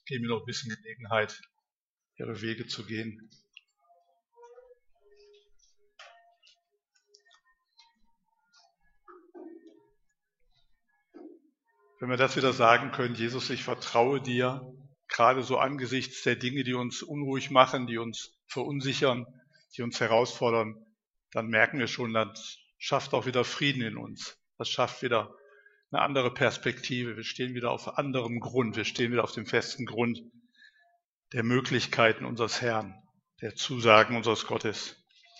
Geben mir noch ein bisschen Gelegenheit, ihre Wege zu gehen. Wenn wir das wieder sagen können, Jesus, ich vertraue dir, gerade so angesichts der Dinge, die uns unruhig machen, die uns verunsichern, die uns herausfordern, dann merken wir schon, das schafft auch wieder Frieden in uns. Das schafft wieder eine andere Perspektive. Wir stehen wieder auf anderem Grund. Wir stehen wieder auf dem festen Grund der Möglichkeiten unseres Herrn, der Zusagen unseres Gottes.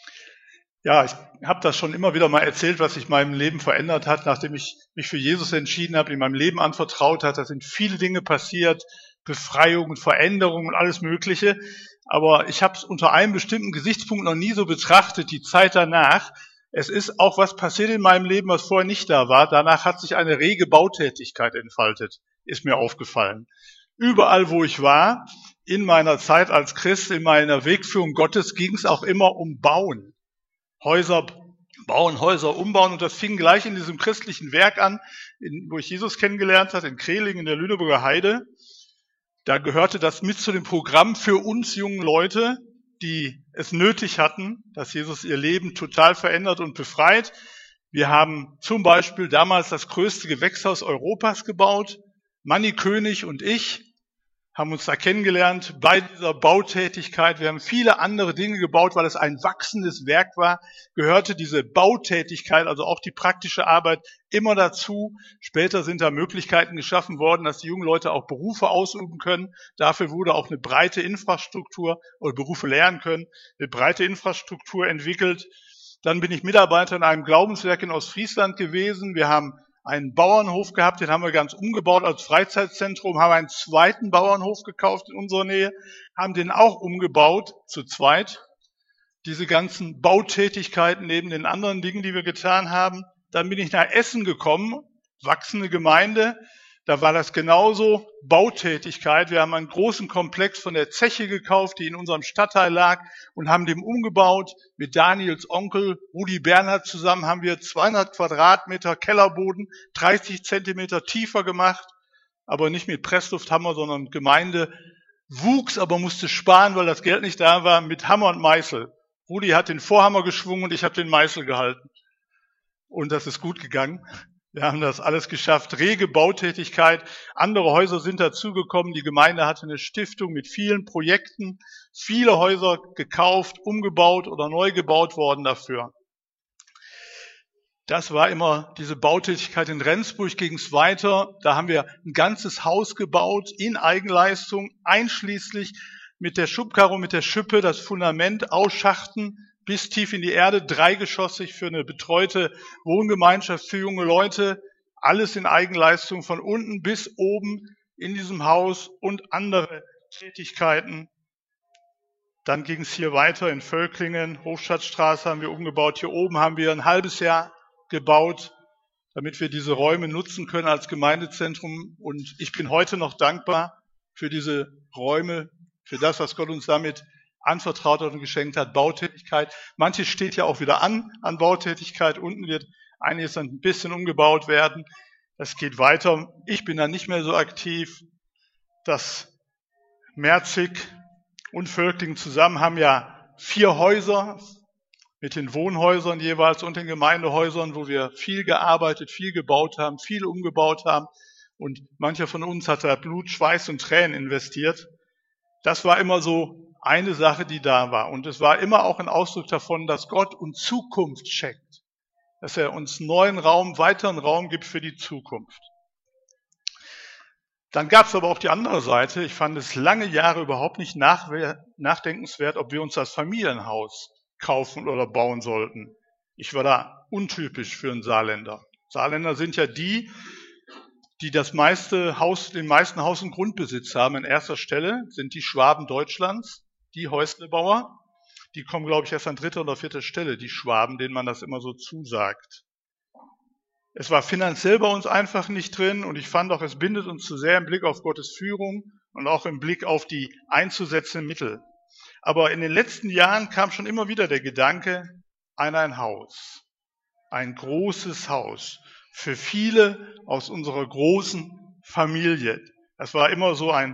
Ja, ich habe das schon immer wieder mal erzählt, was sich in meinem Leben verändert hat, nachdem ich mich für Jesus entschieden habe, ihm mein Leben anvertraut hat. Da sind viele Dinge passiert, Befreiungen, Veränderungen und alles Mögliche. Aber ich habe es unter einem bestimmten Gesichtspunkt noch nie so betrachtet, die Zeit danach. Es ist auch was passiert in meinem Leben, was vorher nicht da war. Danach hat sich eine rege Bautätigkeit entfaltet, ist mir aufgefallen. Überall, wo ich war, in meiner Zeit als Christ, in meiner Wegführung Gottes, ging es auch immer um Bauen. Häuser bauen, Häuser umbauen. Und das fing gleich in diesem christlichen Werk an, wo ich Jesus kennengelernt habe, in Kreling in der Lüneburger Heide. Da gehörte das mit zu dem Programm für uns jungen Leute, die es nötig hatten, dass Jesus ihr Leben total verändert und befreit. Wir haben zum Beispiel damals das größte Gewächshaus Europas gebaut. Manni König und ich haben uns da kennengelernt bei dieser Bautätigkeit. Wir haben viele andere Dinge gebaut, weil es ein wachsendes Werk war, gehörte diese Bautätigkeit, also auch die praktische Arbeit, immer dazu. Später sind da Möglichkeiten geschaffen worden, dass die jungen Leute auch Berufe ausüben können. Dafür wurde auch eine breite Infrastruktur oder Berufe lernen können, eine breite Infrastruktur entwickelt. Dann bin ich Mitarbeiter in einem Glaubenswerk in Ostfriesland gewesen. Wir haben einen Bauernhof gehabt, den haben wir ganz umgebaut als Freizeitzentrum, haben einen zweiten Bauernhof gekauft in unserer Nähe, haben den auch umgebaut, zu zweit. Diese ganzen Bautätigkeiten neben den anderen Dingen, die wir getan haben. Dann bin ich nach Essen gekommen, wachsende Gemeinde, da war das genauso Bautätigkeit. Wir haben einen großen Komplex von der Zeche gekauft, die in unserem Stadtteil lag, und haben den umgebaut. Mit Daniels Onkel Rudi Bernhard zusammen haben wir 200 Quadratmeter Kellerboden, 30 Zentimeter tiefer gemacht, aber nicht mit Presslufthammer, sondern Gemeinde wuchs, aber musste sparen, weil das Geld nicht da war, mit Hammer und Meißel. Rudi hat den Vorhammer geschwungen und ich habe den Meißel gehalten. Und das ist gut gegangen. Wir haben das alles geschafft. Rege Bautätigkeit. Andere Häuser sind dazugekommen. Die Gemeinde hatte eine Stiftung mit vielen Projekten. Viele Häuser gekauft, umgebaut oder neu gebaut worden dafür. Das war immer diese Bautätigkeit. In Rendsburg ging es weiter. Da haben wir ein ganzes Haus gebaut in Eigenleistung, einschließlich mit der Schubkarre und mit der Schippe das Fundament ausschachten bis tief in die Erde, dreigeschossig für eine betreute Wohngemeinschaft für junge Leute. Alles in Eigenleistung von unten bis oben in diesem Haus und andere Tätigkeiten. Dann ging es hier weiter in Völklingen, Hofstadtstraße haben wir umgebaut. Hier oben haben wir ein halbes Jahr gebaut, damit wir diese Räume nutzen können als Gemeindezentrum. Und ich bin heute noch dankbar für diese Räume, für das, was Gott uns damit anvertraut hat und geschenkt hat. Bautätigkeit. Manches steht ja auch wieder an Bautätigkeit. Unten wird einiges ein bisschen umgebaut werden. Das geht weiter. Ich bin dann nicht mehr so aktiv. Das Merzig und Völklingen zusammen haben ja 4 Häuser mit den Wohnhäusern jeweils und den Gemeindehäusern, wo wir viel gearbeitet, viel gebaut haben, viel umgebaut haben. Und mancher von uns hat da Blut, Schweiß und Tränen investiert. Das war immer so eine Sache, die da war. Und es war immer auch ein Ausdruck davon, dass Gott uns Zukunft schenkt. Dass er uns neuen Raum, weiteren Raum gibt für die Zukunft. Dann gab es aber auch die andere Seite. Ich fand es lange Jahre überhaupt nicht nachdenkenswert, ob wir uns das Familienhaus kaufen oder bauen sollten. Ich war da untypisch für einen Saarländer. Saarländer sind ja die den meisten Haus- und Grundbesitz haben. An erster Stelle sind die Schwaben Deutschlands, die Häuslebauer. Die kommen, glaube ich, erst an 3. oder 4. Stelle, die Schwaben, denen man das immer so zusagt. Es war finanziell bei uns einfach nicht drin und ich fand auch, es bindet uns zu sehr im Blick auf Gottes Führung und auch im Blick auf die einzusetzenden Mittel. Aber in den letzten Jahren kam schon immer wieder der Gedanke an ein Haus, ein großes Haus für viele aus unserer großen Familie. Das war immer so ein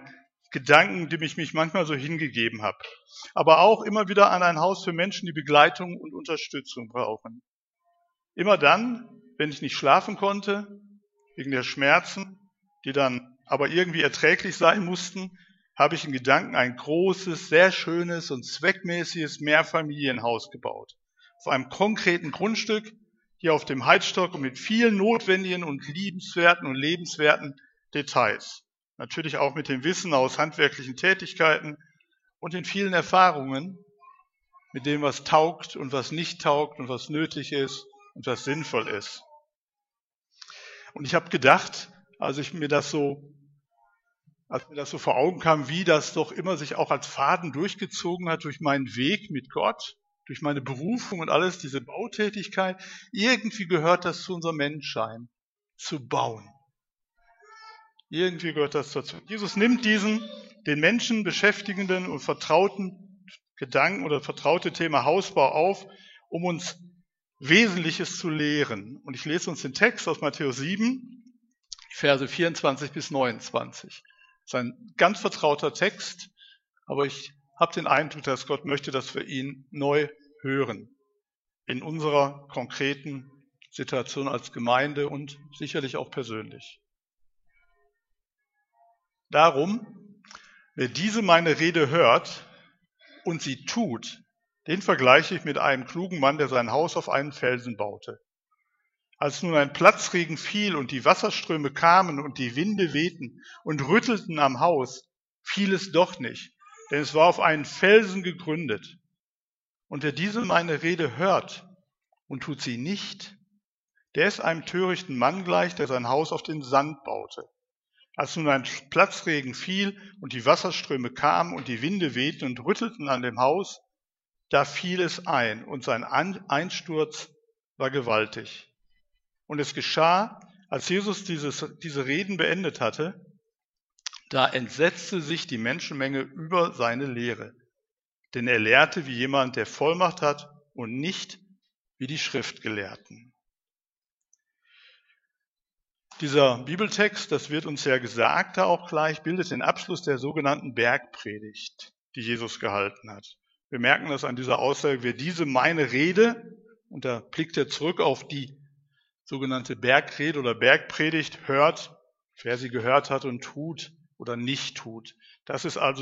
Gedanken, dem ich mich manchmal so hingegeben habe. Aber auch immer wieder an ein Haus für Menschen, die Begleitung und Unterstützung brauchen. Immer dann, wenn ich nicht schlafen konnte, wegen der Schmerzen, die dann aber irgendwie erträglich sein mussten, habe ich in Gedanken ein großes, sehr schönes und zweckmäßiges Mehrfamilienhaus gebaut. Auf einem konkreten Grundstück, hier auf dem Heidstock und mit vielen notwendigen und liebenswerten und lebenswerten Details. Natürlich auch mit dem Wissen aus handwerklichen Tätigkeiten und den vielen Erfahrungen mit dem, was taugt und was nicht taugt und was nötig ist und was sinnvoll ist. Und ich habe gedacht, als mir das so vor Augen kam, wie das doch immer sich auch als Faden durchgezogen hat durch meinen Weg mit Gott, durch meine Berufung und alles, diese Bautätigkeit, irgendwie gehört das zu unserem Menschsein, zu bauen. Irgendwie gehört das dazu. Jesus nimmt diesen den Menschen beschäftigenden und vertrauten Gedanken oder vertraute Thema Hausbau auf, um uns Wesentliches zu lehren. Und ich lese uns den Text aus Matthäus 7, Verse 24 bis 29. Das ist ein ganz vertrauter Text, aber ich habe den Eindruck, dass Gott möchte, dass wir ihn neu hören. In unserer konkreten Situation als Gemeinde und sicherlich auch persönlich. Darum, wer diese meine Rede hört und sie tut, den vergleiche ich mit einem klugen Mann, der sein Haus auf einen Felsen baute. Als nun ein Platzregen fiel und die Wasserströme kamen und die Winde wehten und rüttelten am Haus, fiel es doch nicht, denn es war auf einen Felsen gegründet. Und wer diese meine Rede hört und tut sie nicht, der ist einem törichten Mann gleich, der sein Haus auf den Sand baute. Als nun ein Platzregen fiel und die Wasserströme kamen und die Winde wehten und rüttelten an dem Haus, da fiel es ein und sein Einsturz war gewaltig. Und es geschah, als Jesus diese Reden beendet hatte, da entsetzte sich die Menschenmenge über seine Lehre. Denn er lehrte wie jemand, der Vollmacht hat und nicht wie die Schriftgelehrten. Dieser Bibeltext, das wird uns ja gesagt, da auch gleich, bildet den Abschluss der sogenannten Bergpredigt, die Jesus gehalten hat. Wir merken das an dieser Aussage, wer diese meine Rede, und da blickt er zurück auf die sogenannte Bergrede oder Bergpredigt, hört, wer sie gehört hat und tut oder nicht tut. Das ist also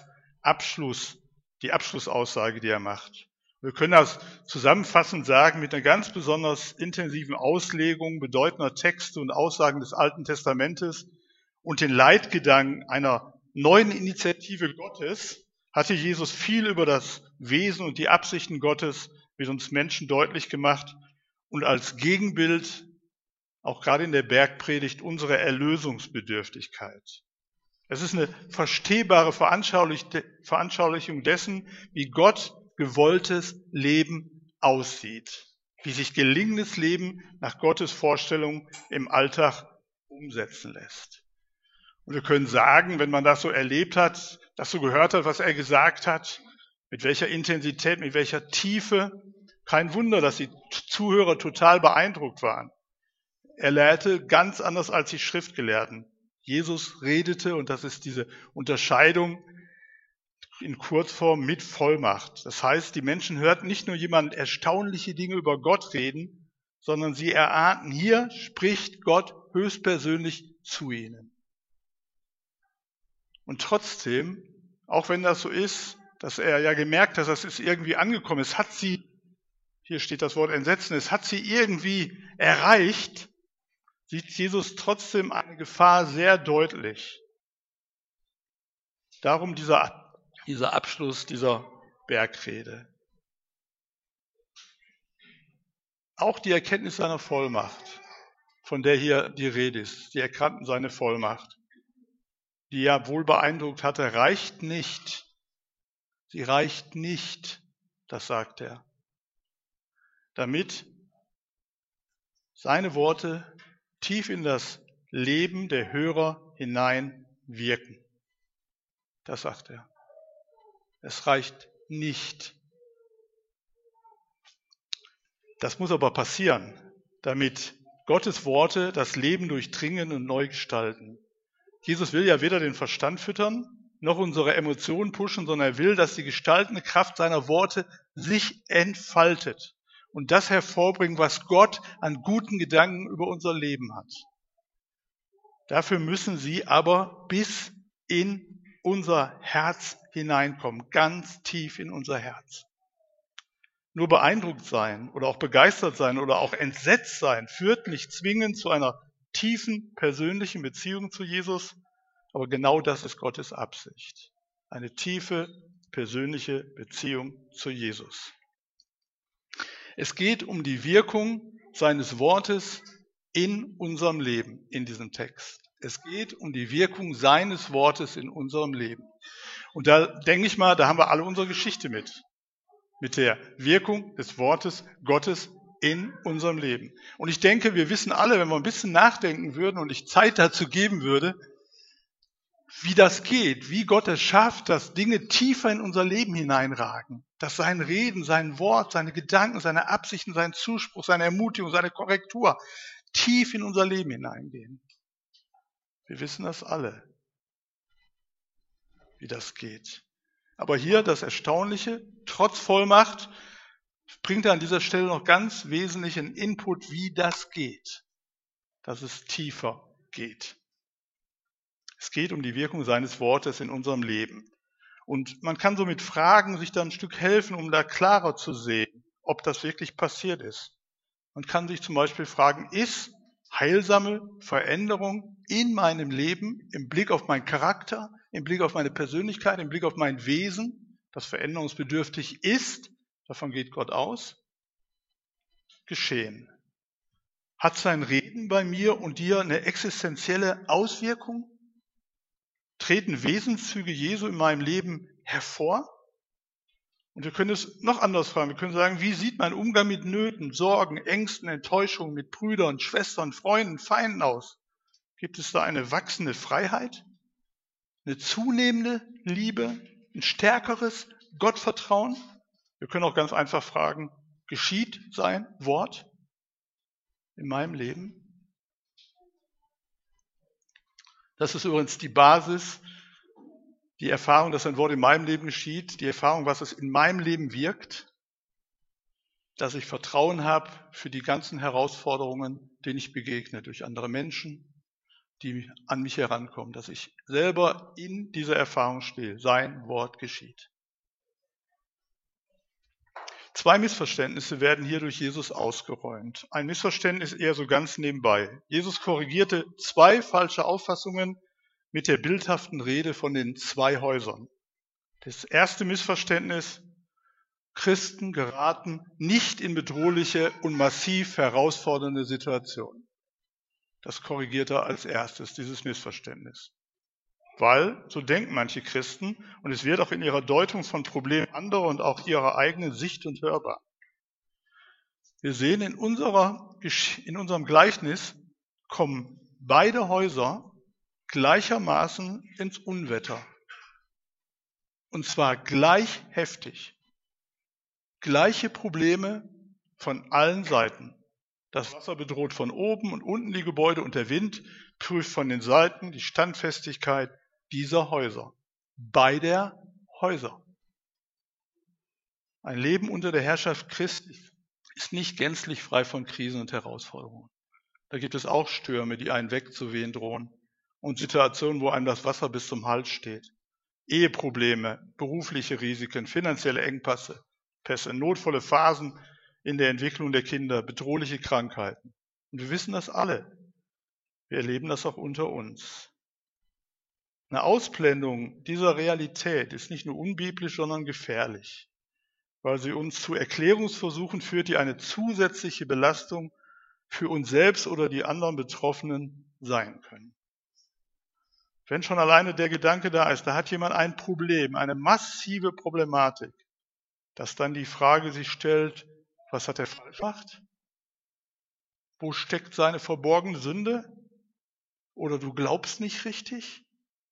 die Abschlussaussage, die er macht. Wir können das zusammenfassend sagen mit einer ganz besonders intensiven Auslegung bedeutender Texte und Aussagen des Alten Testamentes und den Leitgedanken einer neuen Initiative Gottes hatte Jesus viel über das Wesen und die Absichten Gottes mit uns Menschen deutlich gemacht und als Gegenbild, auch gerade in der Bergpredigt, unsere Erlösungsbedürftigkeit. Es ist eine verstehbare Veranschaulichung dessen, wie Gott gewolltes Leben aussieht, wie sich gelingendes Leben nach Gottes Vorstellung im Alltag umsetzen lässt. Und wir können sagen, wenn man das so erlebt hat, das so gehört hat, was er gesagt hat, mit welcher Intensität, mit welcher Tiefe, kein Wunder, dass die Zuhörer total beeindruckt waren. Er lehrte ganz anders als die Schriftgelehrten. Jesus redete, und das ist diese Unterscheidung in Kurzform, mit Vollmacht. Das heißt, die Menschen hörten nicht nur jemand erstaunliche Dinge über Gott reden, sondern sie erahnten, hier spricht Gott höchstpersönlich zu ihnen. Und trotzdem, auch wenn das so ist, dass er ja gemerkt hat, das ist irgendwie angekommen, es hat sie, hier steht das Wort Entsetzen, es hat sie irgendwie erreicht, sieht Jesus trotzdem eine Gefahr sehr deutlich. Darum dieser Abschluss dieser Bergrede. Auch die Erkenntnis seiner Vollmacht, von der hier die Rede ist, die erkannten seine Vollmacht, die ja wohl beeindruckt hatte, reicht nicht. Sie reicht nicht, das sagt er, damit seine Worte tief in das Leben der Hörer hinein wirken. Das sagt er. Es reicht nicht. Das muss aber passieren, damit Gottes Worte das Leben durchdringen und neu gestalten. Jesus will ja weder den Verstand füttern, noch unsere Emotionen pushen, sondern er will, dass die gestaltende Kraft seiner Worte sich entfaltet und das hervorbringt, was Gott an guten Gedanken über unser Leben hat. Dafür müssen sie aber bis in unser Herz hineinkommen, ganz tief in unser Herz. Nur beeindruckt sein oder auch begeistert sein oder auch entsetzt sein führt nicht zwingend zu einer tiefen persönlichen Beziehung zu Jesus, aber genau das ist Gottes Absicht. Eine tiefe persönliche Beziehung zu Jesus. Es geht um die Wirkung seines Wortes in unserem Leben, in diesem Text. Es geht um die Wirkung seines Wortes in unserem Leben. Und da denke ich mal, da haben wir alle unsere Geschichte mit der Wirkung des Wortes Gottes in unserem Leben. Und ich denke, wir wissen alle, wenn wir ein bisschen nachdenken würden und ich Zeit dazu geben würde, wie das geht, wie Gott es schafft, dass Dinge tiefer in unser Leben hineinragen, dass sein Reden, sein Wort, seine Gedanken, seine Absichten, sein Zuspruch, seine Ermutigung, seine Korrektur tief in unser Leben hineingehen. Wir wissen das alle, wie das geht. Aber hier das Erstaunliche, trotz Vollmacht, bringt er an dieser Stelle noch ganz wesentlichen Input, wie das geht, dass es tiefer geht. Es geht um die Wirkung seines Wortes in unserem Leben. Und man kann so mit Fragen sich da ein Stück helfen, um da klarer zu sehen, ob das wirklich passiert ist. Man kann sich zum Beispiel fragen, ist heilsame Veränderung in meinem Leben im Blick auf meinen Charakter, im Blick auf meine Persönlichkeit, im Blick auf mein Wesen, das veränderungsbedürftig ist, davon geht Gott aus, geschehen? Hat sein Reden bei mir und dir eine existenzielle Auswirkung? Treten Wesenszüge Jesu in meinem Leben hervor? Und wir können es noch anders fragen. Wir können sagen, wie sieht mein Umgang mit Nöten, Sorgen, Ängsten, Enttäuschungen mit Brüdern, Schwestern, Freunden, Feinden aus? Gibt es da eine wachsende Freiheit? Eine zunehmende Liebe? Ein stärkeres Gottvertrauen? Wir können auch ganz einfach fragen, geschieht sein Wort in meinem Leben? Das ist übrigens die Basis, die Erfahrung, dass ein Wort in meinem Leben geschieht, die Erfahrung, was es in meinem Leben wirkt, dass ich Vertrauen habe für die ganzen Herausforderungen, denen ich begegne, durch andere Menschen, die an mich herankommen, dass ich selber in dieser Erfahrung stehe, sein Wort geschieht. 2 Missverständnisse werden hier durch Jesus ausgeräumt. Ein Missverständnis eher so ganz nebenbei. Jesus korrigierte 2 falsche Auffassungen mit der bildhaften Rede von den 2 Häusern. Das erste Missverständnis: Christen geraten nicht in bedrohliche und massiv herausfordernde Situationen. Das korrigiert er als erstes, dieses Missverständnis. Weil, so denken manche Christen, und es wird auch in ihrer Deutung von Problemen anderer und auch ihrer eigenen Sicht und hörbar. Wir sehen in unserem Gleichnis kommen beide Häuser gleichermaßen ins Unwetter. Und zwar gleich heftig. Gleiche Probleme von allen Seiten. Das Wasser bedroht von oben und unten die Gebäude und der Wind prüft von den Seiten die Standfestigkeit dieser Häuser. Beider Häuser. Ein Leben unter der Herrschaft Christi ist nicht gänzlich frei von Krisen und Herausforderungen. Da gibt es auch Stürme, die einen wegzuwehen drohen und Situationen, wo einem das Wasser bis zum Hals steht. Eheprobleme, berufliche Risiken, finanzielle Engpässe, notvolle Phasen in der Entwicklung der Kinder, bedrohliche Krankheiten. Und wir wissen das alle. Wir erleben das auch unter uns. Eine Ausblendung dieser Realität ist nicht nur unbiblisch, sondern gefährlich, weil sie uns zu Erklärungsversuchen führt, die eine zusätzliche Belastung für uns selbst oder die anderen Betroffenen sein können. Wenn schon alleine der Gedanke da ist, da hat jemand ein Problem, eine massive Problematik, dass dann die Frage sich stellt, was hat er falsch gemacht? Wo steckt seine verborgene Sünde? Oder du glaubst nicht richtig?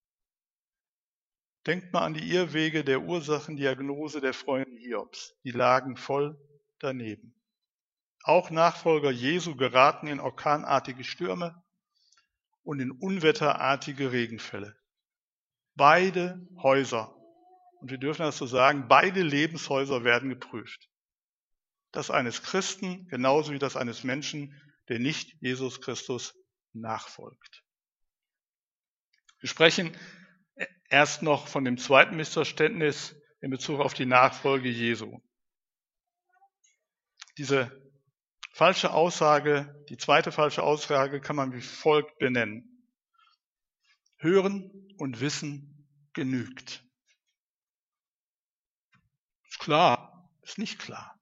Denkt mal an die Irrwege der Ursachendiagnose der Freunde Hiobs. Die lagen voll daneben. Auch Nachfolger Jesu geraten in orkanartige Stürme und in unwetterartige Regenfälle. Beide Häuser, und wir dürfen das so sagen, beide Lebenshäuser werden geprüft. Das eines Christen genauso wie das eines Menschen, der nicht Jesus Christus nachfolgt. Wir sprechen erst noch von dem zweiten Missverständnis in Bezug auf die Nachfolge Jesu. Diese falsche Aussage, die zweite falsche Aussage kann man wie folgt benennen. Hören und Wissen genügt. Ist klar, ist nicht klar.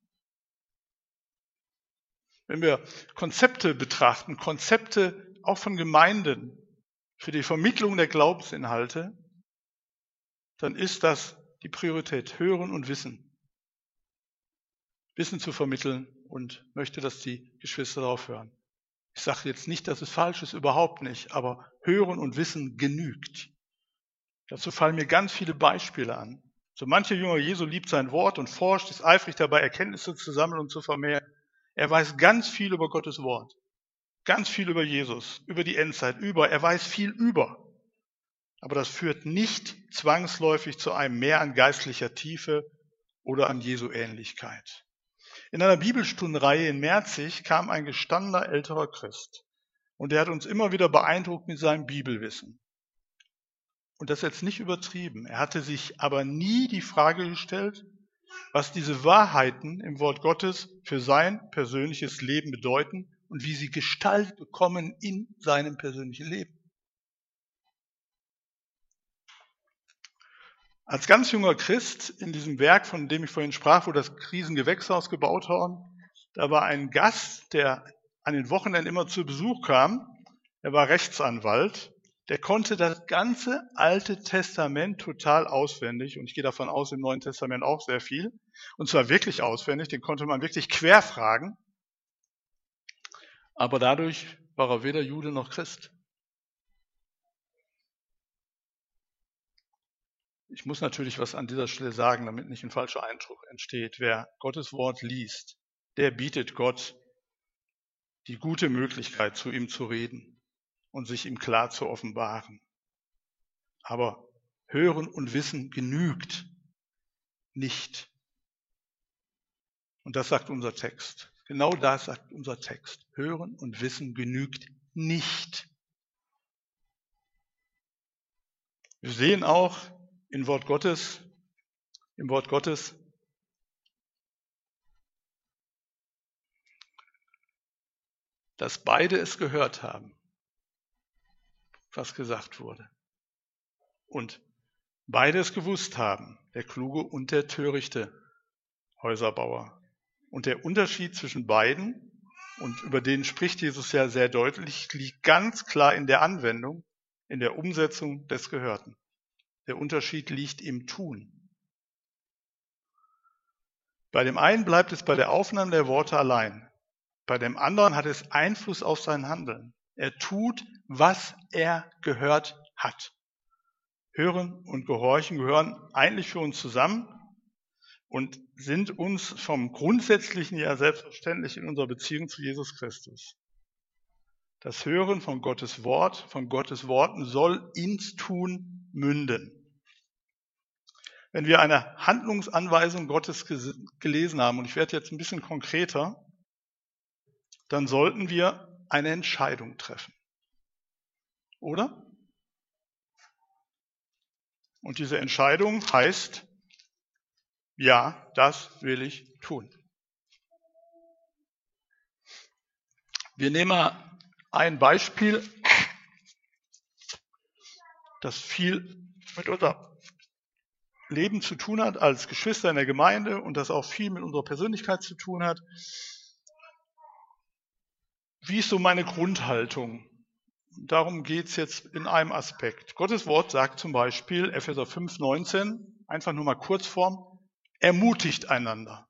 Wenn wir Konzepte betrachten, Konzepte auch von Gemeinden für die Vermittlung der Glaubensinhalte, dann ist das die Priorität, Hören und Wissen. Wissen zu vermitteln und möchte, dass die Geschwister darauf hören. Ich sage jetzt nicht, dass es falsch ist, überhaupt nicht, aber Hören und Wissen genügt. Dazu fallen mir ganz viele Beispiele an. So mancher Jünger Jesu liebt sein Wort und forscht, ist eifrig dabei, Erkenntnisse zu sammeln und zu vermehren. Er weiß ganz viel über Gottes Wort, ganz viel über Jesus, über die Endzeit, er weiß viel über. Aber das führt nicht zwangsläufig zu einem Mehr an geistlicher Tiefe oder an Jesu Ähnlichkeit. In einer Bibelstundenreihe in Merzig kam ein gestandener älterer Christ und der hat uns immer wieder beeindruckt mit seinem Bibelwissen. Und das ist jetzt nicht übertrieben. Er hatte sich aber nie die Frage gestellt, was diese Wahrheiten im Wort Gottes für sein persönliches Leben bedeuten und wie sie Gestalt bekommen in seinem persönlichen Leben. Als ganz junger Christ in diesem Werk, von dem ich vorhin sprach, wo das Krisengewächshaus gebaut worden, da war ein Gast, der an den Wochenenden immer zu Besuch kam. Er war Rechtsanwalt. Der konnte das ganze Alte Testament total auswendig, und ich gehe davon aus, im Neuen Testament auch sehr viel, und zwar wirklich auswendig, den konnte man wirklich querfragen, aber dadurch war er weder Jude noch Christ. Ich muss natürlich was an dieser Stelle sagen, damit nicht ein falscher Eindruck entsteht. Wer Gottes Wort liest, der bietet Gott die gute Möglichkeit, zu ihm zu reden und sich ihm klar zu offenbaren. Aber Hören und Wissen genügt nicht. Und das sagt unser Text. Genau das sagt unser Text. Hören und Wissen genügt nicht. Wir sehen auch im Wort Gottes, dass beide es gehört haben, was gesagt wurde. Und beide es gewusst haben, der kluge und der törichte Häuserbauer. Und der Unterschied zwischen beiden, und über den spricht Jesus ja sehr deutlich, liegt ganz klar in der Anwendung, in der Umsetzung des Gehörten. Der Unterschied liegt im Tun. Bei dem einen bleibt es bei der Aufnahme der Worte allein. Bei dem anderen hat es Einfluss auf sein Handeln. Er tut, was er gehört hat. Hören und Gehorchen gehören eigentlich für uns zusammen und sind uns vom Grundsätzlichen ja selbstverständlich in unserer Beziehung zu Jesus Christus. Das Hören von Gottes Wort, von Gottes Worten soll ins Tun münden. Wenn wir eine Handlungsanweisung Gottes gelesen haben, und ich werde jetzt ein bisschen konkreter, dann sollten wir eine Entscheidung treffen. Oder? Und diese Entscheidung heißt, ja, das will ich tun. Wir nehmen mal ein Beispiel, das viel mit unserem Leben zu tun hat, als Geschwister in der Gemeinde, und das auch viel mit unserer Persönlichkeit zu tun hat. Wie ist so meine Grundhaltung? Darum geht es jetzt in einem Aspekt. Gottes Wort sagt zum Beispiel, Epheser 5,19, einfach nur mal Kurzform, ermutigt einander.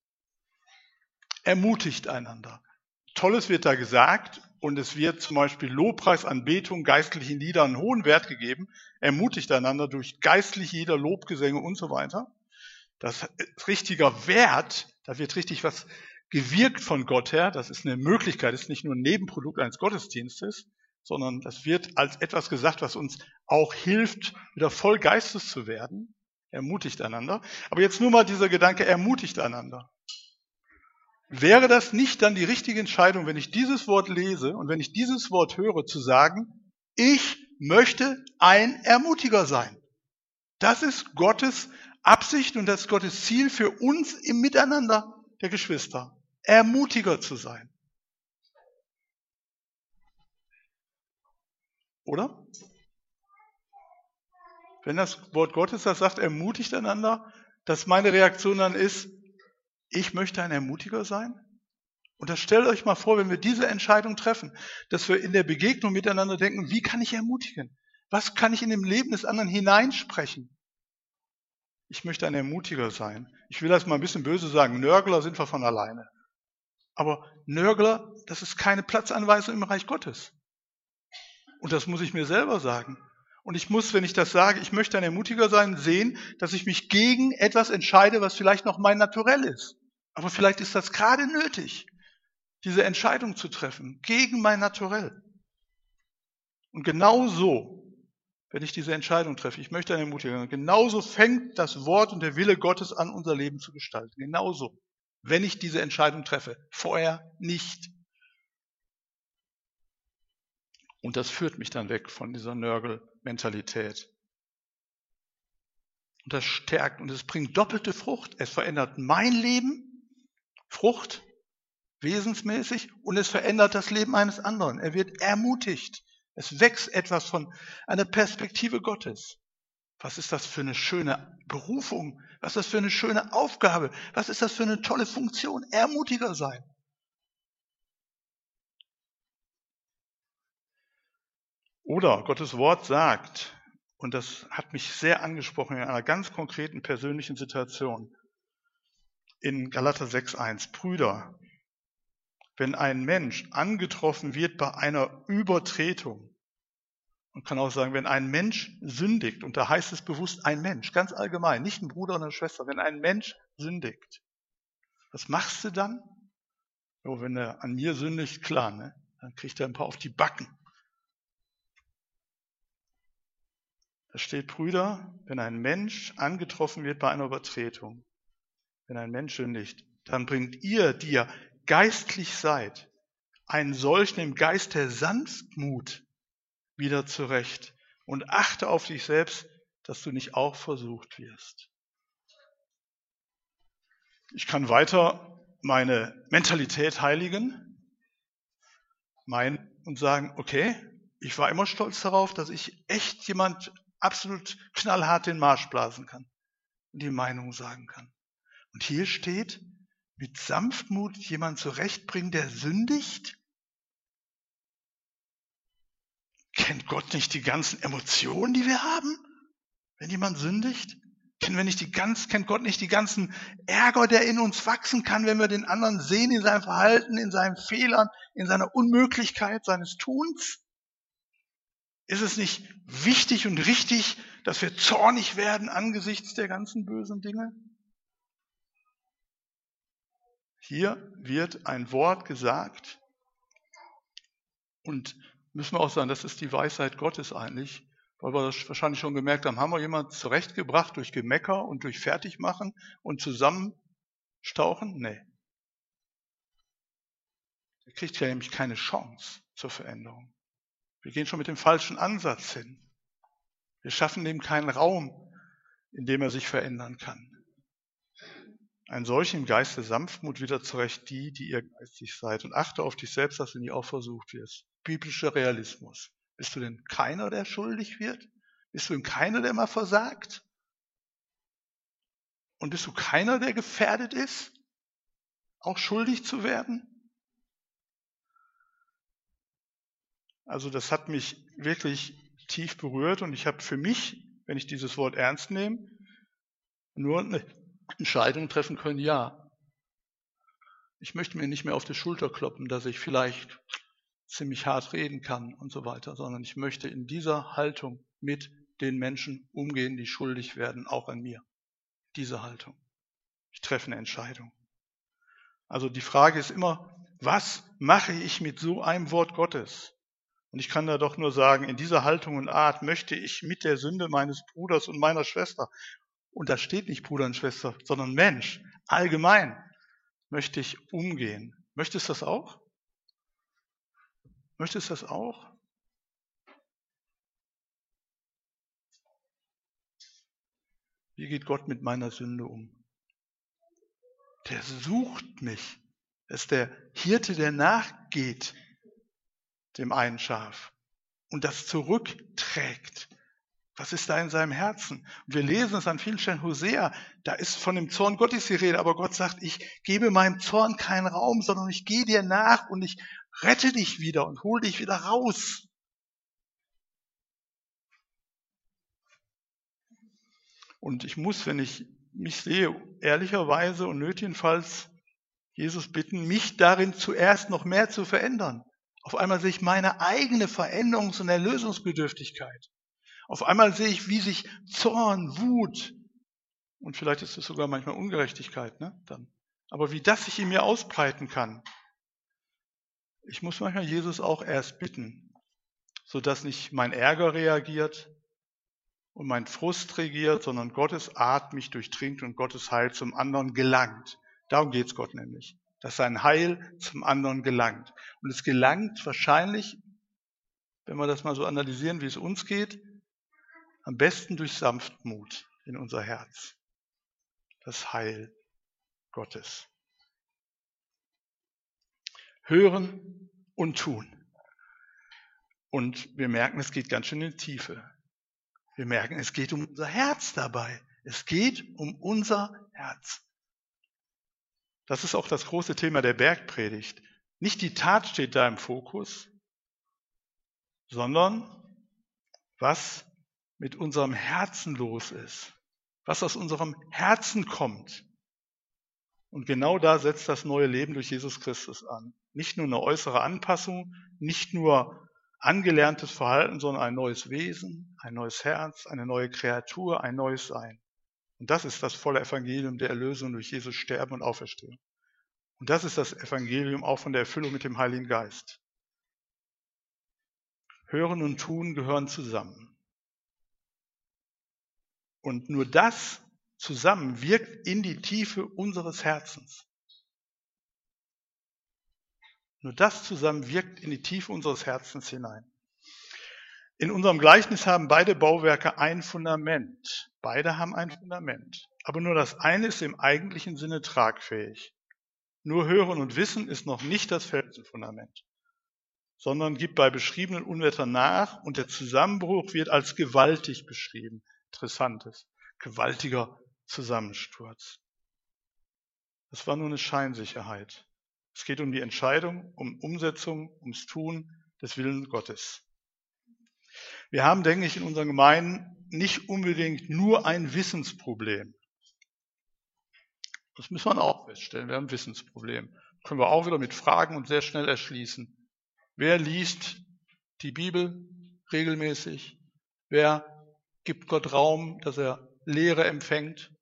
Ermutigt einander. Tolles wird da gesagt, und es wird zum Beispiel Lobpreis, Anbetung, geistlichen Liedern einen hohen Wert gegeben, ermutigt einander durch geistliche Lieder, Lobgesänge und so weiter. Das ist richtiger Wert, da wird richtig was gewirkt von Gott her, das ist eine Möglichkeit, das ist nicht nur ein Nebenprodukt eines Gottesdienstes, sondern das wird als etwas gesagt, was uns auch hilft, wieder voll Geistes zu werden. Ermutigt einander. Aber jetzt nur mal dieser Gedanke, ermutigt einander. Wäre das nicht dann die richtige Entscheidung, wenn ich dieses Wort lese und wenn ich dieses Wort höre, zu sagen, ich möchte ein Ermutiger sein? Das ist Gottes Absicht und das ist Gottes Ziel für uns im Miteinander der Geschwister. Ermutiger zu sein. Oder? Wenn das Wort Gottes das sagt, ermutigt einander, dass meine Reaktion dann ist, ich möchte ein Ermutiger sein? Und das stellt euch mal vor, wenn wir diese Entscheidung treffen, dass wir in der Begegnung miteinander denken, wie kann ich ermutigen? Was kann ich in dem Leben des anderen hineinsprechen? Ich möchte ein Ermutiger sein. Ich will das mal ein bisschen böse sagen, Nörgler sind wir von alleine. Aber Nörgler, das ist keine Platzanweisung im Reich Gottes. Und das muss ich mir selber sagen. Und ich muss, wenn ich das sage, ich möchte ein Ermutiger sein, sehen, dass ich mich gegen etwas entscheide, was vielleicht noch mein Naturell ist. Aber vielleicht ist das gerade nötig, diese Entscheidung zu treffen, gegen mein Naturell. Und genauso, wenn ich diese Entscheidung treffe, ich möchte ein Ermutiger sein, genauso fängt das Wort und der Wille Gottes an, unser Leben zu gestalten. Genauso, wenn ich diese Entscheidung treffe. Vorher nicht. Und das führt mich dann weg von dieser Nörgel-Mentalität. Und das stärkt und es bringt doppelte Frucht. Es verändert mein Leben, Frucht, wesensmäßig, und es verändert das Leben eines anderen. Er wird ermutigt. Es wächst etwas von einer Perspektive Gottes. Was ist das für eine schöne Berufung? Was ist das für eine schöne Aufgabe? Was ist das für eine tolle Funktion? Ermutiger sein. Oder Gottes Wort sagt, und das hat mich sehr angesprochen in einer ganz konkreten persönlichen Situation, in Galater 6,1, Brüder, wenn ein Mensch angetroffen wird bei einer Übertretung, man kann auch sagen, wenn ein Mensch sündigt, und da heißt es bewusst ein Mensch, ganz allgemein, nicht ein Bruder oder eine Schwester, wenn ein Mensch sündigt, was machst du dann? Oh, wenn er an mir sündigt, klar, ne? Dann kriegt er ein paar auf die Backen. Da steht, Brüder, wenn ein Mensch angetroffen wird bei einer Übertretung, wenn ein Mensch sündigt, dann bringt ihr, die ihr geistlich seid, einen solchen im Geist der Sanftmut wieder zurecht und achte auf dich selbst, dass du nicht auch versucht wirst. Ich kann weiter meine Mentalität heiligen, und sagen, okay, ich war immer stolz darauf, dass ich echt jemand absolut knallhart den Marsch blasen kann und die Meinung sagen kann. Und hier steht, mit Sanftmut jemand zurechtbringen, der sündigt? Kennt Gott nicht die ganzen Emotionen, die wir haben, wenn jemand sündigt? Kennt Gott nicht die ganzen Ärger, der in uns wachsen kann, wenn wir den anderen sehen in seinem Verhalten, in seinen Fehlern, in seiner Unmöglichkeit seines Tuns? Ist es nicht wichtig und richtig, dass wir zornig werden angesichts der ganzen bösen Dinge? Hier wird ein Wort gesagt und müssen wir auch sagen, das ist die Weisheit Gottes eigentlich, weil wir das wahrscheinlich schon gemerkt haben wir jemanden zurechtgebracht durch Gemecker und durch Fertigmachen und zusammenstauchen? Nee. Der kriegt ja nämlich keine Chance zur Veränderung. Wir gehen schon mit dem falschen Ansatz hin. Wir schaffen dem keinen Raum, in dem er sich verändern kann. Ein solchen im Geist der Sanftmut wieder zurecht die ihr geistig seid, und achte auf dich selbst, dass du nicht auch versucht wirst. Biblischer Realismus. Bist du denn keiner, der schuldig wird? Bist du denn keiner, der mal versagt? Und bist du keiner, der gefährdet ist, auch schuldig zu werden? Also das hat mich wirklich tief berührt und ich habe für mich, wenn ich dieses Wort ernst nehme, nur eine Entscheidung treffen können, ja. Ich möchte mir nicht mehr auf die Schulter kloppen, dass ich vielleicht ziemlich hart reden kann und so weiter, sondern ich möchte in dieser Haltung mit den Menschen umgehen, die schuldig werden, auch an mir. Diese Haltung. Ich treffe eine Entscheidung. Also die Frage ist immer, was mache ich mit so einem Wort Gottes? Und ich kann da doch nur sagen, in dieser Haltung und Art möchte ich mit der Sünde meines Bruders und meiner Schwester, und da steht nicht Bruder und Schwester, sondern Mensch, allgemein, möchte ich umgehen. Möchtest du das auch? Möchtest du das auch? Wie geht Gott mit meiner Sünde um? Der sucht mich. Er ist der Hirte, der nachgeht dem einen Schaf und das zurückträgt. Was ist da in seinem Herzen? Und wir lesen es an vielen Stellen, Hosea, da ist von dem Zorn Gottes die Rede, aber Gott sagt, ich gebe meinem Zorn keinen Raum, sondern ich gehe dir nach und ich rette dich wieder und hole dich wieder raus. Und ich muss, wenn ich mich sehe, ehrlicherweise und nötigenfalls Jesus bitten, mich darin zuerst noch mehr zu verändern. Auf einmal sehe ich meine eigene Veränderungs- und Erlösungsbedürftigkeit. Auf einmal sehe ich, wie sich Zorn, Wut und vielleicht ist es sogar manchmal Ungerechtigkeit, dann. Aber wie das sich in mir ausbreiten kann. Ich muss manchmal Jesus auch erst bitten, sodass nicht mein Ärger reagiert und mein Frust regiert, sondern Gottes Art mich durchdringt und Gottes Heil zum anderen gelangt. Darum geht es Gott nämlich, dass sein Heil zum anderen gelangt. Und es gelangt wahrscheinlich, wenn wir das mal so analysieren, wie es uns geht, am besten durch Sanftmut in unser Herz. Das Heil Gottes. Hören und tun. Und wir merken, es geht ganz schön in die Tiefe. Wir merken, es geht um unser Herz dabei. Es geht um unser Herz. Das ist auch das große Thema der Bergpredigt. Nicht die Tat steht da im Fokus, sondern was mit unserem Herzen los ist, was aus unserem Herzen kommt. Und genau da setzt das neue Leben durch Jesus Christus an. Nicht nur eine äußere Anpassung, nicht nur angelerntes Verhalten, sondern ein neues Wesen, ein neues Herz, eine neue Kreatur, ein neues Sein. Und das ist das volle Evangelium der Erlösung durch Jesus Sterben und Auferstehung. Und das ist das Evangelium auch von der Erfüllung mit dem Heiligen Geist. Hören und Tun gehören zusammen. Und nur das zusammen wirkt in die Tiefe unseres Herzens. Nur das zusammen wirkt in die Tiefe unseres Herzens hinein. In unserem Gleichnis haben beide Bauwerke ein Fundament. Beide haben ein Fundament. Aber nur das eine ist im eigentlichen Sinne tragfähig. Nur Hören und Wissen ist noch nicht das Felsenfundament, sondern gibt bei beschriebenen Unwettern nach und der Zusammenbruch wird als gewaltig beschrieben. Interessantes. Gewaltiger Zusammensturz. Das war nur eine Scheinsicherheit. Es geht um die Entscheidung, um Umsetzung, ums Tun des Willens Gottes. Wir haben, denke ich, in unseren Gemeinden nicht unbedingt nur ein Wissensproblem. Das müssen wir auch feststellen. Wir haben ein Wissensproblem. Das können wir auch wieder mit Fragen und sehr schnell erschließen. Wer liest die Bibel regelmäßig? Wer gibt Gott Raum, dass er Lehre empfängt?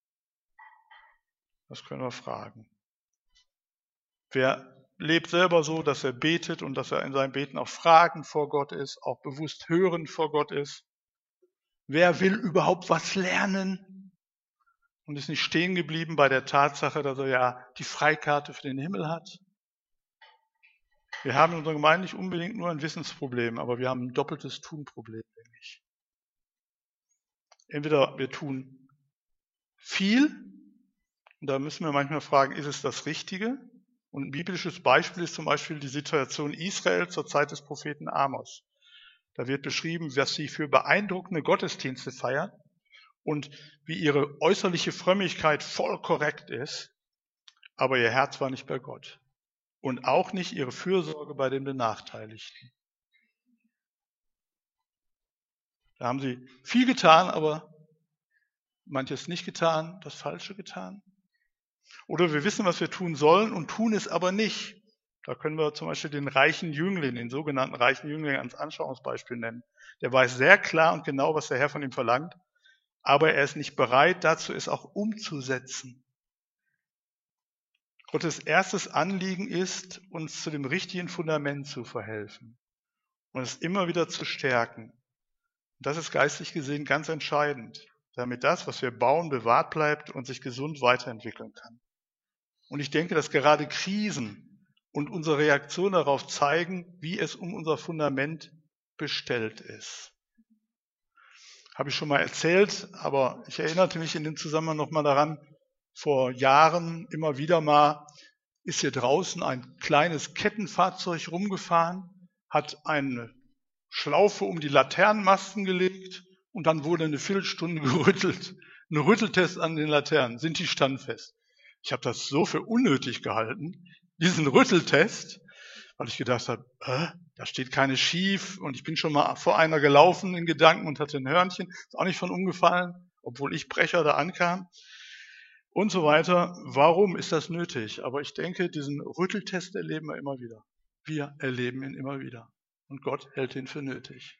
Das können wir fragen. Wer lebt selber so, dass er betet und dass er in seinem Beten auch Fragen vor Gott ist, auch bewusst hören vor Gott ist? Wer will überhaupt was lernen und ist nicht stehen geblieben bei der Tatsache, dass er ja die Freikarte für den Himmel hat? Wir haben in unserer Gemeinde nicht unbedingt nur ein Wissensproblem, aber wir haben ein doppeltes Tunproblem, denke ich. Entweder wir tun viel, und da müssen wir manchmal fragen, ist es das Richtige? Und ein biblisches Beispiel ist zum Beispiel die Situation Israel zur Zeit des Propheten Amos. Da wird beschrieben, was sie für beeindruckende Gottesdienste feiern und wie ihre äußerliche Frömmigkeit voll korrekt ist, aber ihr Herz war nicht bei Gott. Und auch nicht ihre Fürsorge bei den Benachteiligten. Da haben sie viel getan, aber manches nicht getan, das Falsche getan. Oder wir wissen, was wir tun sollen und tun es aber nicht. Da können wir zum Beispiel den reichen Jüngling, den sogenannten reichen Jüngling als Anschauungsbeispiel nennen. Der weiß sehr klar und genau, was der Herr von ihm verlangt, aber er ist nicht bereit, dazu es auch umzusetzen. Gottes erstes Anliegen ist, uns zu dem richtigen Fundament zu verhelfen. und es immer wieder zu stärken. Und das ist geistlich gesehen ganz entscheidend, damit das, was wir bauen, bewahrt bleibt und sich gesund weiterentwickeln kann. Und ich denke, dass gerade Krisen und unsere Reaktion darauf zeigen, wie es um unser Fundament bestellt ist. Habe ich schon mal erzählt, aber ich erinnerte mich in dem Zusammenhang nochmal daran, vor Jahren immer wieder mal ist hier draußen ein kleines Kettenfahrzeug rumgefahren, hat eine Schlaufe um die Laternenmasten gelegt und dann wurde eine Viertelstunde gerüttelt. Ein Rütteltest an den Laternen, sind die standfest? Ich habe das so für unnötig gehalten, diesen Rütteltest, weil ich gedacht habe, da steht keine schief und ich bin schon mal vor einer gelaufen in Gedanken und hatte ein Hörnchen, ist auch nicht von umgefallen, obwohl ich Brecher da ankam und so weiter. Warum ist das nötig? Aber ich denke, diesen Rütteltest erleben wir immer wieder. Wir erleben ihn immer wieder und Gott hält ihn für nötig.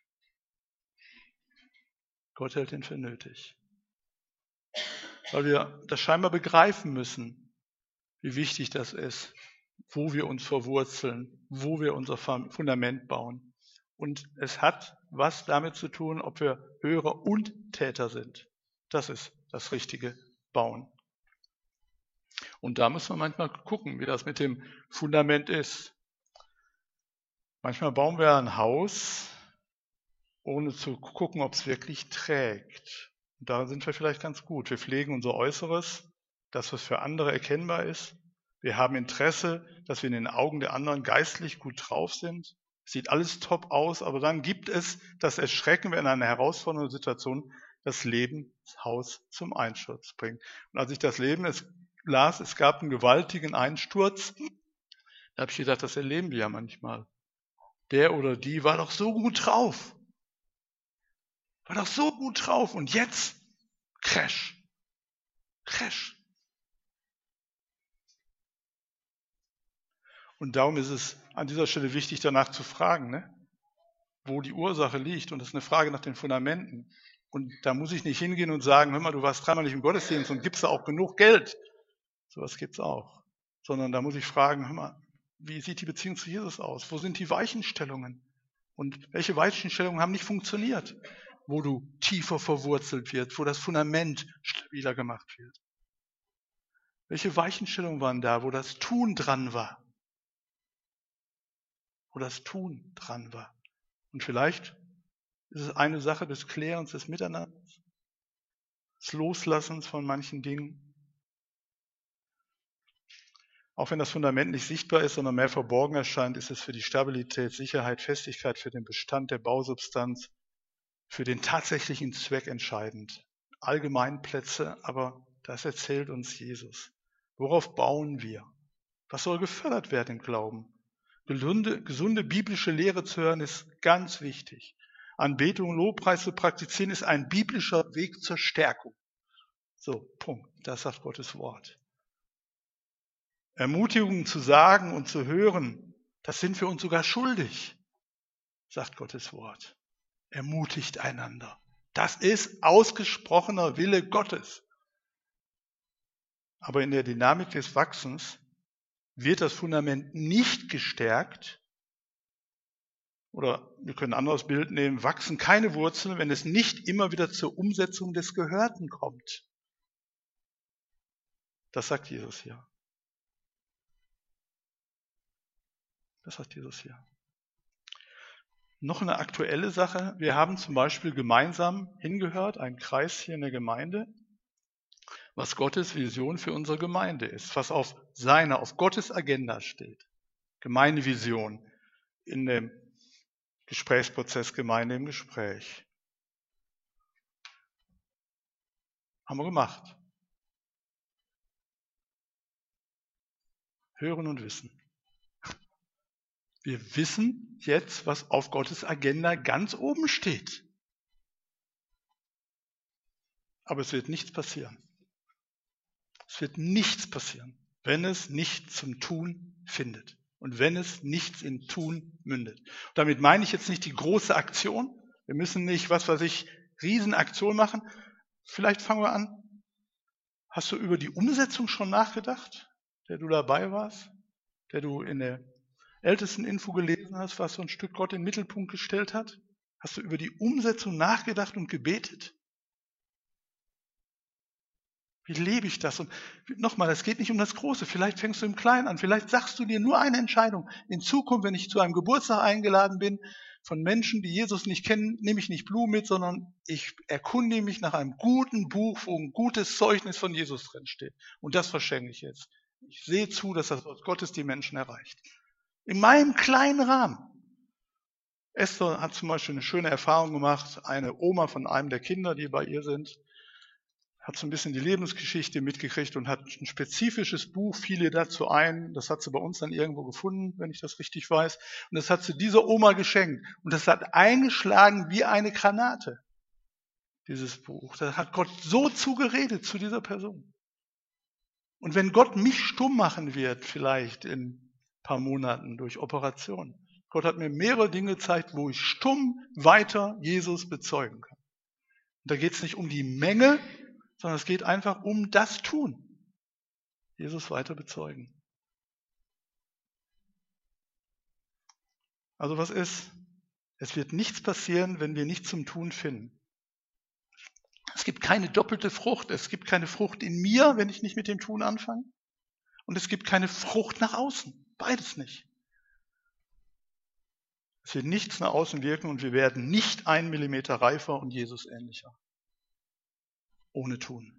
Gott hält ihn für nötig. Weil wir das scheinbar begreifen müssen, wie wichtig das ist, wo wir uns verwurzeln, wo wir unser Fundament bauen. Und es hat was damit zu tun, ob wir Hörer und Täter sind. Das ist das richtige Bauen. Und da muss man manchmal gucken, wie das mit dem Fundament ist. Manchmal bauen wir ein Haus, ohne zu gucken, ob es wirklich trägt. Und da sind wir vielleicht ganz gut. Wir pflegen unser Äußeres, das, was für andere erkennbar ist. Wir haben Interesse, dass wir in den Augen der anderen geistlich gut drauf sind. Sieht alles top aus, aber dann gibt es das Erschrecken, wenn in einer herausfordernden Situation das Lebenshaus zum Einsturz bringt. Und als ich das Leben las, es gab einen gewaltigen Einsturz, da habe ich gedacht, das erleben wir ja manchmal. Der oder die war doch so gut drauf. War doch so gut drauf und jetzt Crash. Crash. Und darum ist es an dieser Stelle wichtig, danach zu fragen, wo die Ursache liegt. Und das ist eine Frage nach den Fundamenten. Und da muss ich nicht hingehen und sagen, hör mal, du warst dreimal nicht im Gottesdienst und gibst da auch genug Geld. Sowas gibt's auch. Sondern da muss ich fragen, hör mal, wie sieht die Beziehung zu Jesus aus? Wo sind die Weichenstellungen? Und welche Weichenstellungen haben nicht funktioniert? Wo du tiefer verwurzelt wird, wo das Fundament stabiler gemacht wird. Welche Weichenstellungen waren da, wo das Tun dran war? Wo das Tun dran war. Und vielleicht ist es eine Sache des Klärens, des Miteinanders, des Loslassens von manchen Dingen. Auch wenn das Fundament nicht sichtbar ist, sondern mehr verborgen erscheint, ist es für die Stabilität, Sicherheit, Festigkeit, für den Bestand der Bausubstanz, für den tatsächlichen Zweck entscheidend. Allgemeinplätze, aber das erzählt uns Jesus. Worauf bauen wir? Was soll gefördert werden im Glauben? Gesunde biblische Lehre zu hören ist ganz wichtig. Anbetung und Lobpreis zu praktizieren ist ein biblischer Weg zur Stärkung. So, Punkt. Das sagt Gottes Wort. Ermutigungen zu sagen und zu hören, das sind wir uns sogar schuldig, sagt Gottes Wort. Ermutigt einander. Das ist ausgesprochener Wille Gottes. Aber in der Dynamik des Wachsens wird das Fundament nicht gestärkt, oder wir können ein anderes Bild nehmen, wachsen keine Wurzeln, wenn es nicht immer wieder zur Umsetzung des Gehörten kommt. Das sagt Jesus hier. Das sagt Jesus hier. Noch eine aktuelle Sache. Wir haben zum Beispiel gemeinsam hingehört, ein Kreis hier in der Gemeinde, was Gottes Vision für unsere Gemeinde ist, was auf Gottes Agenda steht. Gemeindevision in dem Gesprächsprozess Gemeinde im Gespräch. Haben wir gemacht. Hören und wissen. Wir wissen jetzt, was auf Gottes Agenda ganz oben steht. Aber es wird nichts passieren. Es wird nichts passieren, wenn es nicht zum Tun findet und wenn es nichts in Tun mündet. Damit meine ich jetzt nicht die große Aktion. Wir müssen nicht, Riesenaktion machen. Vielleicht fangen wir an. Hast du über die Umsetzung schon nachgedacht, der du dabei warst, der du in Ältesteninfo gelesen hast, was so ein Stück Gott in den Mittelpunkt gestellt hat? Hast du über die Umsetzung nachgedacht und gebetet? Wie lebe ich das? Und nochmal, es geht nicht um das Große. Vielleicht fängst du im Kleinen an. Vielleicht sagst du dir nur eine Entscheidung. In Zukunft, wenn ich zu einem Geburtstag eingeladen bin von Menschen, die Jesus nicht kennen, nehme ich nicht Blumen mit, sondern ich erkundige mich nach einem guten Buch, wo ein gutes Zeugnis von Jesus drin steht. Und das verschenke ich jetzt. Ich sehe zu, dass das Wort Gottes die Menschen erreicht. In meinem kleinen Rahmen. Esther hat zum Beispiel eine schöne Erfahrung gemacht. Eine Oma von einem der Kinder, die bei ihr sind, hat so ein bisschen die Lebensgeschichte mitgekriegt und hat ein spezifisches Buch, fiel ihr dazu ein. Das hat sie bei uns dann irgendwo gefunden, wenn ich das richtig weiß. Und das hat sie dieser Oma geschenkt. Und das hat eingeschlagen wie eine Granate, dieses Buch. Da hat Gott so zugeredet zu dieser Person. Und wenn Gott mich stumm machen wird, vielleicht in ein paar Monaten durch Operation, Gott hat mir mehrere Dinge gezeigt, wo ich stumm weiter Jesus bezeugen kann. Und da geht es nicht um die Menge, sondern es geht einfach um das Tun. Jesus weiter bezeugen. Also was ist? Es wird nichts passieren, wenn wir nichts zum Tun finden. Es gibt keine doppelte Frucht. Es gibt keine Frucht in mir, wenn ich nicht mit dem Tun anfange. Und es gibt keine Frucht nach außen. Beides nicht. Es wird nichts nach außen wirken und wir werden nicht 1 Millimeter reifer und Jesus ähnlicher. Ohne Tun.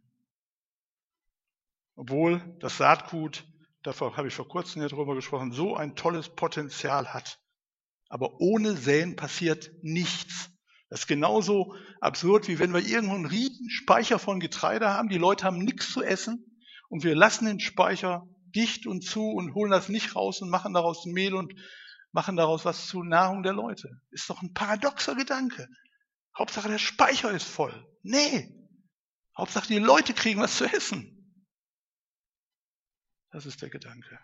Obwohl das Saatgut, davor habe ich vor kurzem ja drüber gesprochen, so ein tolles Potenzial hat. Aber ohne Säen passiert nichts. Das ist genauso absurd, wie wenn wir irgendwo einen riesigen Speicher von Getreide haben, die Leute haben nichts zu essen und wir lassen den Speicher dicht und zu und holen das nicht raus und machen daraus Mehl und machen daraus was zur Nahrung der Leute. Ist doch ein paradoxer Gedanke. Hauptsache der Speicher ist voll. Nee. Hauptsache die Leute kriegen was zu essen. Das ist der Gedanke.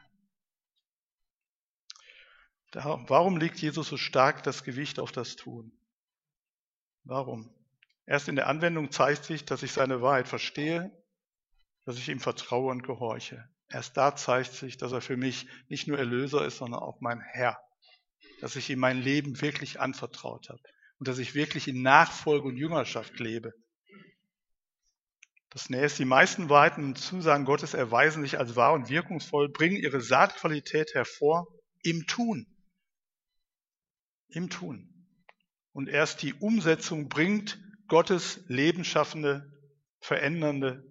Warum legt Jesus so stark das Gewicht auf das Tun? Warum? Erst in der Anwendung zeigt sich, dass ich seine Wahrheit verstehe, dass ich ihm vertraue und gehorche. Erst da zeigt sich, dass er für mich nicht nur Erlöser ist, sondern auch mein Herr. Dass ich ihm mein Leben wirklich anvertraut habe und dass ich wirklich in Nachfolge und Jüngerschaft lebe. Das Nächste, die meisten Wahrheiten und Zusagen Gottes erweisen sich als wahr und wirkungsvoll, bringen ihre Saatqualität hervor im Tun. Im Tun. Und erst die Umsetzung bringt Gottes lebensschaffendes, veränderndes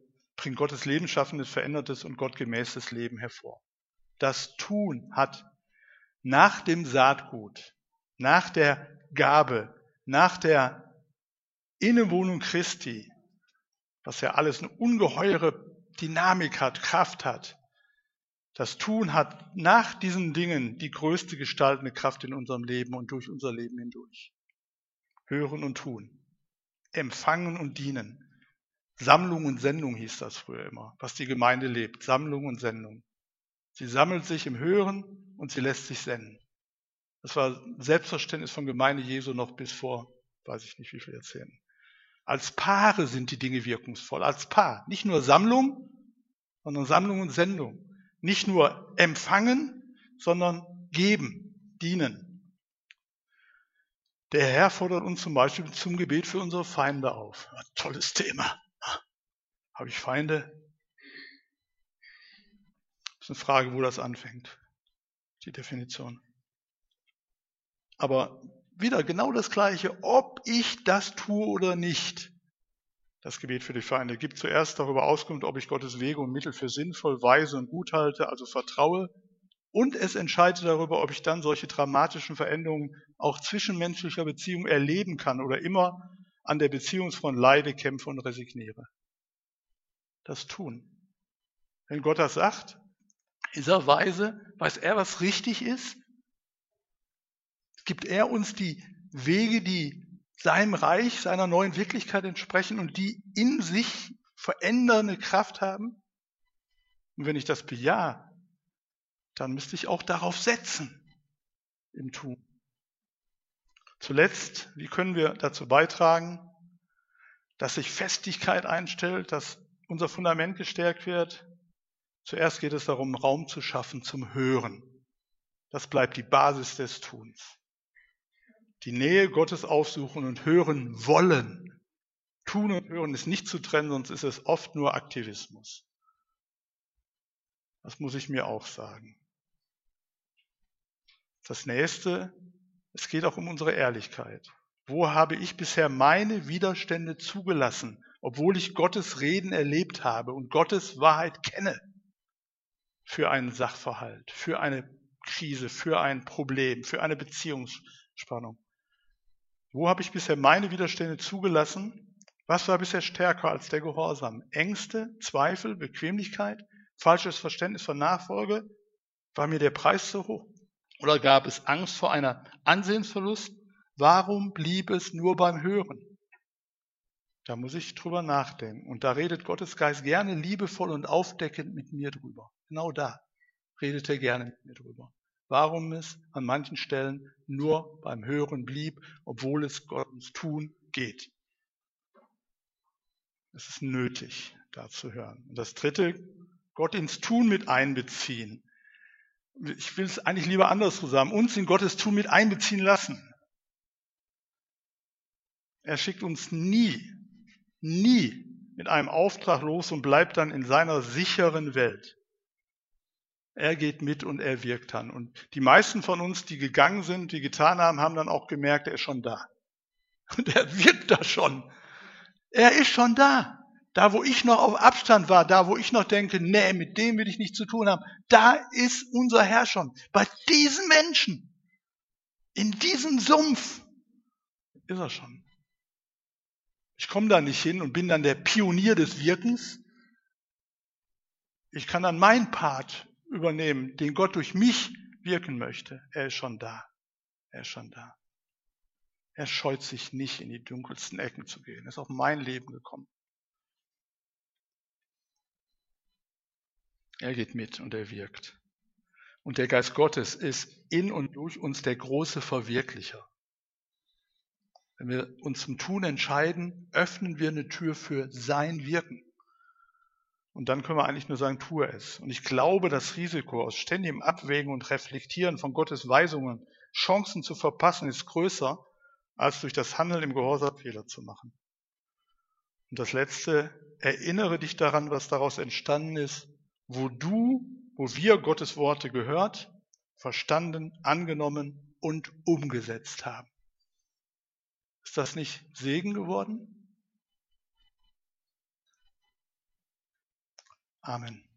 und gottgemäßes Leben hervor. Das Tun hat nach dem Saatgut, nach der Gabe, nach der Innewohnung Christi, was ja alles eine ungeheure Dynamik hat, Kraft hat. Das Tun hat nach diesen Dingen die größte gestaltende Kraft in unserem Leben und durch unser Leben hindurch. Hören und tun. Empfangen und dienen. Sammlung und Sendung hieß das früher immer, was die Gemeinde lebt. Sammlung und Sendung. Sie sammelt sich im Hören und sie lässt sich senden. Das war Selbstverständnis von Gemeinde Jesu noch bis vor, weiß ich nicht wie viele Jahrzehnten. Als Paare sind die Dinge wirkungsvoll, als Paar. Nicht nur Sammlung, sondern Sammlung und Sendung. Nicht nur empfangen, sondern geben, dienen. Der Herr fordert uns zum Beispiel zum Gebet für unsere Feinde auf. Ein tolles Thema. Habe ich Feinde? Das ist eine Frage, wo das anfängt, die Definition. Aber wieder genau das Gleiche, ob ich das tue oder nicht. Das Gebet für die Feinde gibt zuerst darüber Auskunft, ob ich Gottes Wege und Mittel für sinnvoll, weise und gut halte, also vertraue. Und es entscheidet darüber, ob ich dann solche dramatischen Veränderungen auch zwischenmenschlicher Beziehungen erleben kann oder immer an der Beziehungsfront leide, kämpfe und resigniere. Das Tun. Wenn Gott das sagt, in dieser Weise weiß er, was richtig ist, gibt er uns die Wege, die seinem Reich, seiner neuen Wirklichkeit entsprechen und die in sich verändernde Kraft haben. Und wenn ich das bejahe, dann müsste ich auch darauf setzen im Tun. Zuletzt, wie können wir dazu beitragen, dass sich Festigkeit einstellt, dass unser Fundament gestärkt wird? Zuerst geht es darum, Raum zu schaffen zum Hören. Das bleibt die Basis des Tuns. Die Nähe Gottes aufsuchen und hören wollen. Tun und hören ist nicht zu trennen, sonst ist es oft nur Aktivismus. Das muss ich mir auch sagen. Das nächste, es geht auch um unsere Ehrlichkeit. Wo habe ich bisher meine Widerstände zugelassen, obwohl ich Gottes Reden erlebt habe und Gottes Wahrheit kenne für einen Sachverhalt, für eine Krise, für ein Problem, für eine Beziehungsspannung? Wo habe ich bisher meine Widerstände zugelassen? Was war bisher stärker als der Gehorsam? Ängste, Zweifel, Bequemlichkeit, falsches Verständnis von Nachfolge? War mir der Preis zu hoch? Oder gab es Angst vor einer Ansehensverlust? Warum blieb es nur beim Hören? Da muss ich drüber nachdenken. Und da redet Gottes Geist gerne liebevoll und aufdeckend mit mir drüber. Genau da redet er gerne mit mir drüber. Warum es an manchen Stellen nur beim Hören blieb, obwohl es Gottes Tun geht. Es ist nötig, da zu hören. Und das dritte, Gott ins Tun mit einbeziehen. Ich will es eigentlich lieber andersrum sagen, uns in Gottes Tun mit einbeziehen lassen. Er schickt uns nie mit einem Auftrag los und bleibt dann in seiner sicheren Welt. Er geht mit und er wirkt dann. Und die meisten von uns, die gegangen sind, die getan haben, haben dann auch gemerkt, er ist schon da. Und er wirkt da schon. Er ist schon da. Da, wo ich noch auf Abstand war, da, wo ich noch denke, nee, mit dem will ich nichts zu tun haben, da ist unser Herr schon. Bei diesen Menschen, in diesem Sumpf, ist er schon. Ich komme da nicht hin und bin dann der Pionier des Wirkens. Ich kann dann meinen Part übernehmen, den Gott durch mich wirken möchte. Er ist schon da. Er ist schon da. Er scheut sich nicht, in die dunkelsten Ecken zu gehen. Er ist auf mein Leben gekommen. Er geht mit und er wirkt. Und der Geist Gottes ist in und durch uns der große Verwirklicher. Wenn wir uns zum Tun entscheiden, öffnen wir eine Tür für sein Wirken. Und dann können wir eigentlich nur sagen, tue es. Und ich glaube, das Risiko aus ständigem Abwägen und Reflektieren von Gottes Weisungen, Chancen zu verpassen, ist größer, als durch das Handeln im Gehorsam Fehler zu machen. Und das Letzte, erinnere dich daran, was daraus entstanden ist, wo wir Gottes Worte gehört, verstanden, angenommen und umgesetzt haben. Ist das nicht Segen geworden? Amen.